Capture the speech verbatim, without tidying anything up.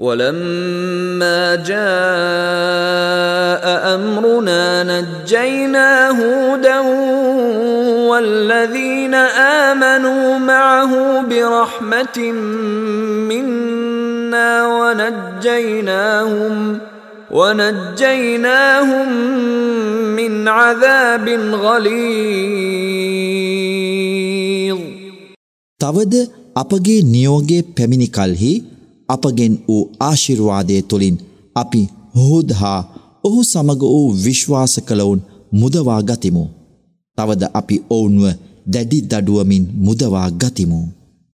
ولما جاء أمرنا نجينا هودا والذين آمنوا معه برحمة منا ونجيناهم ونجيناهم من عذاب غليظ. තවද අපගේ නියෝගයේ පැමිණි කලෙහි අපගෙන් වූ ආශිර්වාදයේ තුලින් අපි හූද් හා ඔහු සමග වූ විශ්වාස කළවුන් මුදවා ගතිමු. තවද අපි ඔවුන්ව දැඩි දඩුවමින් මුදවා ගතිමු.